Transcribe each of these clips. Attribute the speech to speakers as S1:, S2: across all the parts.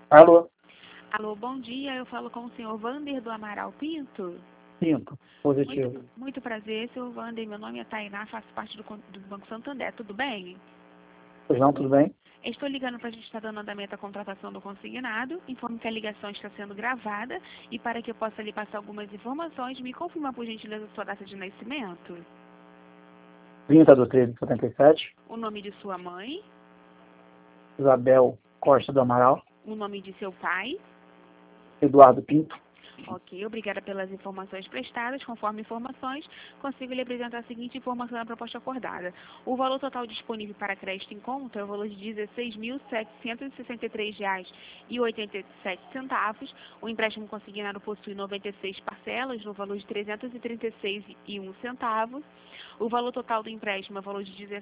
S1: Alô?
S2: Alô, bom dia. Eu falo com o senhor Wander do Amaral Pinto.
S1: Pinto, positivo.
S2: Muito prazer, senhor Wander. Meu nome é Tainá, faço parte do Banco Santander. Tudo bem?
S1: Pois não, tudo bem?
S2: Estou ligando para a gente estar dando andamento à contratação do consignado. Informo que a ligação está sendo gravada e para que eu possa lhe passar algumas informações, me confirma por gentileza sua data de nascimento,
S1: 30/13/77,
S2: o nome de sua mãe,
S1: Isabel Costa do Amaral,
S2: o nome de seu pai.
S1: Eduardo Pinto.
S2: Ok, obrigada pelas informações prestadas. Conforme informações, consigo lhe apresentar a seguinte informação da proposta acordada. O valor total disponível para crédito em conta é o valor de R$ 16.763,87. O empréstimo consignado possui 96 parcelas, no valor de R$ 336,01. O valor total do empréstimo é o valor de R$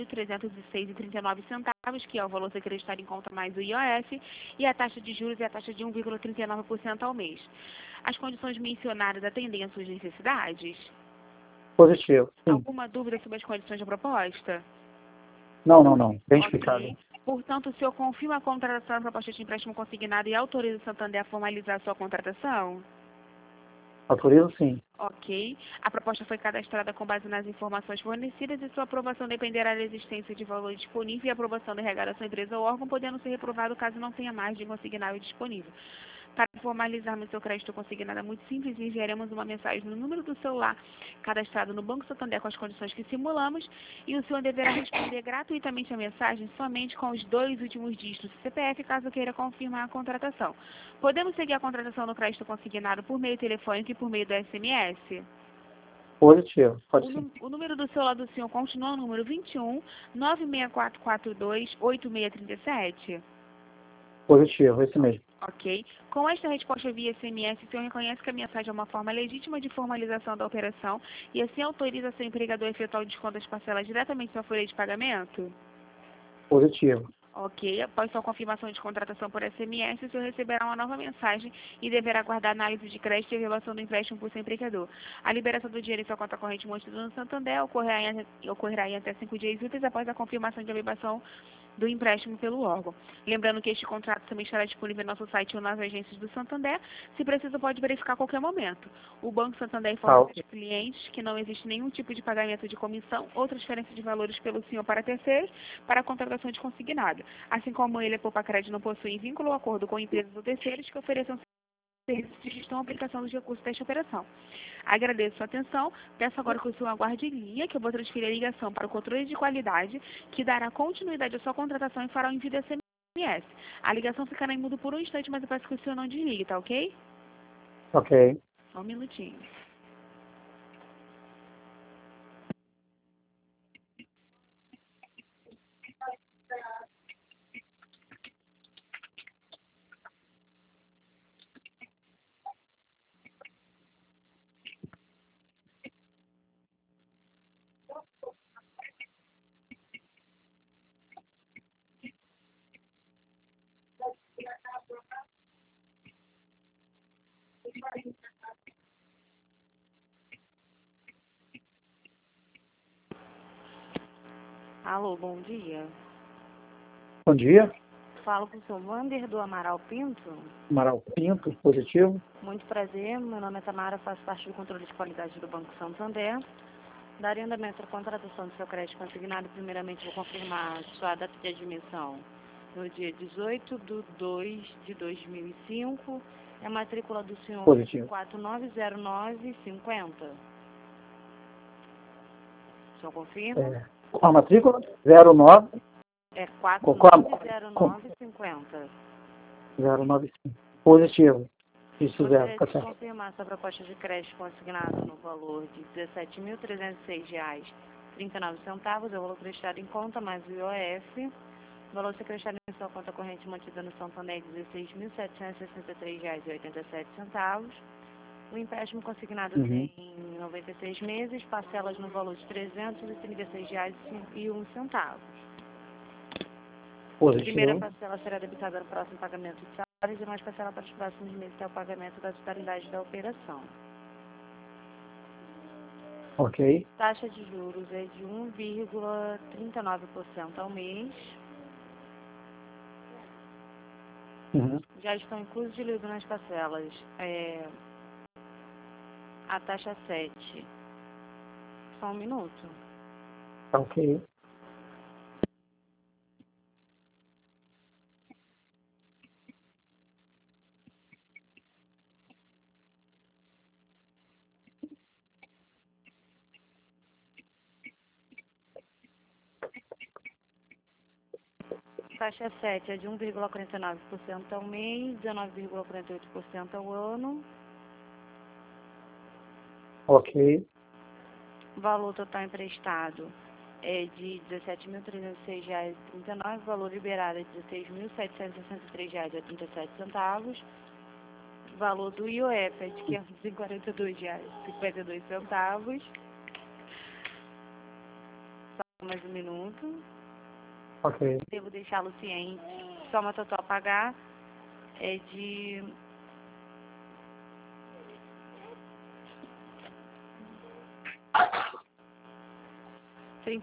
S2: 17.306,39, que é o valor a ser acreditado em conta mais o IOF, e a taxa de juros é a taxa de 1,39% ao mês. As condições mencionadas atendem às suas necessidades?
S1: Positivo, sim.
S2: Alguma dúvida sobre as condições da proposta?
S1: Não. Bem
S2: Ok.
S1: explicado.
S2: Portanto, o senhor confirma a contratação da proposta de empréstimo consignado e autoriza o Santander a formalizar a sua contratação?
S1: Autorizo, sim.
S2: Ok. A proposta foi cadastrada com base nas informações fornecidas e sua aprovação dependerá da existência de valor disponível e aprovação do RH da sua empresa ou órgão, podendo ser reprovado caso não tenha margem consignável disponível. Para formalizarmos seu crédito consignado é muito simples, enviaremos uma mensagem no número do celular cadastrado no Banco Santander com as condições que simulamos e o senhor deverá responder gratuitamente a mensagem somente com os 2 últimos dígitos do CPF, caso queira confirmar a contratação. Podemos seguir a contratação do crédito consignado por meio telefônico e por meio do SMS?
S1: Positivo, pode sim.
S2: O número do celular do senhor continua o número 21 96442 8637?
S1: Positivo, esse mesmo.
S2: Ok. Com esta resposta via SMS, o senhor reconhece que a mensagem é uma forma legítima de formalização da operação e assim autoriza seu empregador a efetuar o desconto das parcelas diretamente na folha de pagamento?
S1: Positivo.
S2: Ok. Após sua confirmação de contratação por SMS, o senhor receberá uma nova mensagem e deverá aguardar análise de crédito e elevação do empréstimo por seu empregador. A liberação do dinheiro em sua conta corrente mantida no Santander ocorrerá em até 5 dias úteis após a confirmação de elevação do empréstimo pelo órgão. Lembrando que este contrato também estará disponível no nosso site ou nas agências do Santander. Se preciso, pode verificar a qualquer momento. O Banco Santander informa aos clientes que não existe nenhum tipo de pagamento de comissão ou transferência de valores pelo senhor para terceiros para a contratação de consignado. Assim como ele, a Poupa Crédito não possui vínculo ou acordo com empresas ou terceiros que ofereçam serviços de gestão ou aplicação dos recursos desta operação. Agradeço sua atenção. Peço agora que o senhor aguarde em linha, que eu vou transferir a ligação para o controle de qualidade, que dará continuidade à sua contratação e fará o envio da SMS. A ligação ficará em mudo por um instante, mas eu peço que o senhor não desligue, tá ok?
S1: Ok.
S2: Só um minutinho. Alô, bom dia.
S1: Bom dia.
S2: Falo com o senhor Wander do Amaral Pinto.
S1: Amaral Pinto, positivo.
S2: Muito prazer, meu nome é Tamara, faço parte do controle de qualidade do Banco Santander. Daria andamento à contratação do seu crédito consignado. Primeiramente, vou confirmar sua data de admissão no dia 18/2/2005. É a matrícula do senhor
S1: Positivo.
S2: 490950. O senhor confirma?
S1: A matrícula 09.
S2: É
S1: Com
S2: 490950.
S1: 095. Positivo. Isso, zero,
S2: Gostaria
S1: tá
S2: de
S1: certo.
S2: confirmar sua proposta de crédito consignado no valor de R$ 17.306,39, é o valor acreditado em conta, mais o IOF. O valor acreditado em sua conta corrente mantida no Santander é R$ 16.763,87. O empréstimo consignado tem 96 meses, parcelas no valor de R$ 336,01. A primeira
S1: Positivo.
S2: parcela será debitada no próximo pagamento de salários e mais parcela para os próximos meses até o pagamento da totalidade da operação.
S1: Ok.
S2: Taxa de juros é de 1,39% ao mês.
S1: Uhum.
S3: Já estão inclusos de livro nas parcelas. A taxa 7. Só um minuto.
S1: Tá ok.
S3: Taxa 7 é de 1,49% ao mês, 19,48% ao ano.
S1: Ok.
S3: Valor total emprestado é de R$ 17.306,39, valor liberado é de R$ 16.763,37, valor do IOF é de R$ 542,52. Só mais um minuto.
S1: Ok.
S3: Devo deixá-lo ciente. Soma total a pagar é de R$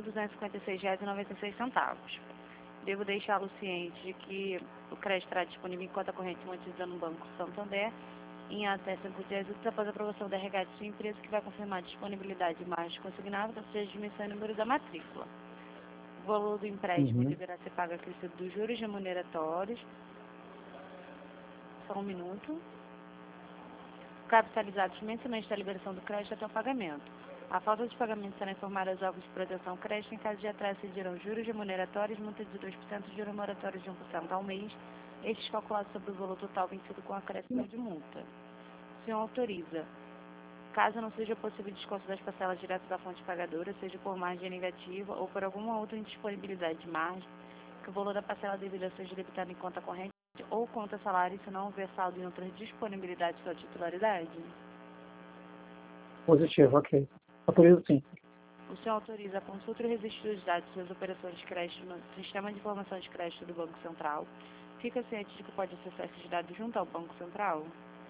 S3: 32.256,96. Devo deixá-lo ciente de que o crédito estará disponível em conta corrente mantida no Banco Santander em até 5 dias úteis após a aprovação da RH de sua empresa, que vai confirmar a disponibilidade de margem consignável, seja a dimensão e número da matrícula. O valor do empréstimo deverá ser pago acrescido dos juros remuneratórios. Só um minuto. Capitalizados mensalmente da liberação do crédito até o pagamento. A falta de pagamento será informada aos órgãos de proteção crédito. Em caso de atraso, exigirão juros remuneratórios, multa de 2%, juros moratórios de 1% ao mês, estes calculados sobre o valor total vencido com acréscimo de multa. O senhor autoriza, caso não seja possível desconto das parcelas diretas da fonte pagadora, seja por margem negativa ou por alguma outra indisponibilidade de margem, que o valor da parcela devida seja debitado em conta corrente ou conta salário, se não houver saldo em outras disponibilidades da titularidade?
S1: Positivo, ok. Autorizo sim.
S3: O senhor autoriza a consulta e o registro dos dados das operações de crédito no Sistema de Informação de Crédito do Banco Central. Fica ciente de que pode acessar esses dados junto ao Banco Central?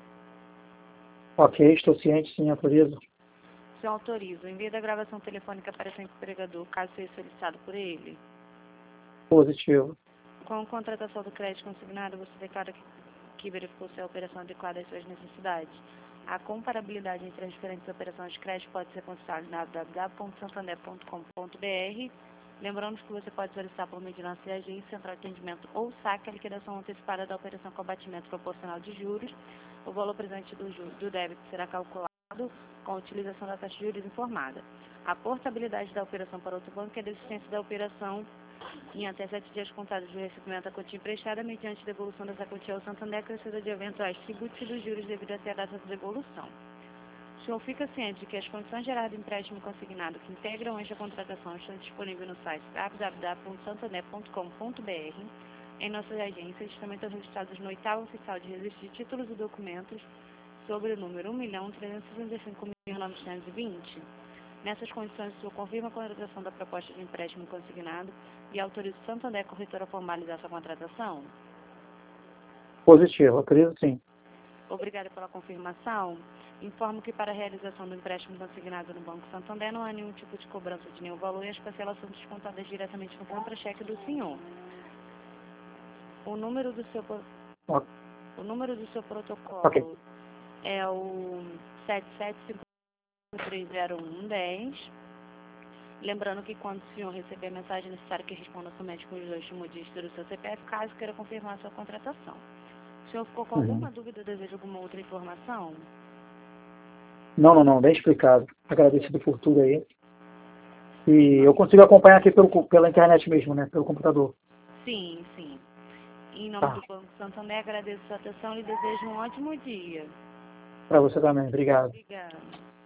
S1: Ok, estou ciente, sim, autorizo.
S3: O senhor autoriza o envio da gravação telefônica para seu empregador, caso seja solicitado por ele?
S1: Positivo.
S3: Com a contratação do crédito consignado, você declara que verificou se a operação adequada às suas necessidades. A comparabilidade entre as diferentes operações de crédito pode ser consultada em www.santander.com.br. Lembrando que você pode solicitar por meio de nossa agência, central de atendimento ou saque a liquidação antecipada da operação com abatimento proporcional de juros. O valor presente do débito será calculado com a utilização da taxa de juros informada. A portabilidade da operação para outro banco é a desistência da operação em até 7 dias contados do recebimento da quantia emprestada, mediante devolução dessa quantia ao Santander, acrescida de eventuais tributos e dos juros devido a ser a data de devolução. O senhor fica ciente de que as condições gerais do empréstimo consignado que integram esta contratação estão disponíveis no site www.santander.com.br. Em nossas agências também estão registrados no 8º Oficial de Registro de Títulos e Documentos sobre o número 1.365.920. Nessas condições, o senhor confirma a contratação da proposta de empréstimo consignado e autoriza o Santander Corretora a formalizar essa contratação?
S1: Positivo, autorizo sim.
S3: Obrigada pela confirmação. Informo que para a realização do empréstimo consignado no Banco Santander não há nenhum tipo de cobrança de nenhum valor e as parcelas são descontadas diretamente no contra-cheque do senhor. O número do seu protocolo
S1: Ok.
S3: é o 77530110. Lembrando que quando o senhor receber a mensagem, é necessário que responda somente com os 2 últimos dígitos do seu CPF, caso queira confirmar a sua contratação. O senhor ficou com alguma dúvida, deseja alguma outra informação?
S1: Não, bem explicado. Agradecido por tudo aí. E eu consigo acompanhar aqui pela internet mesmo, né? Pelo computador.
S3: Sim. Em nome do Banco Santander, agradeço a sua atenção e desejo um ótimo dia.
S1: Para você também. Obrigado.
S3: Obrigada.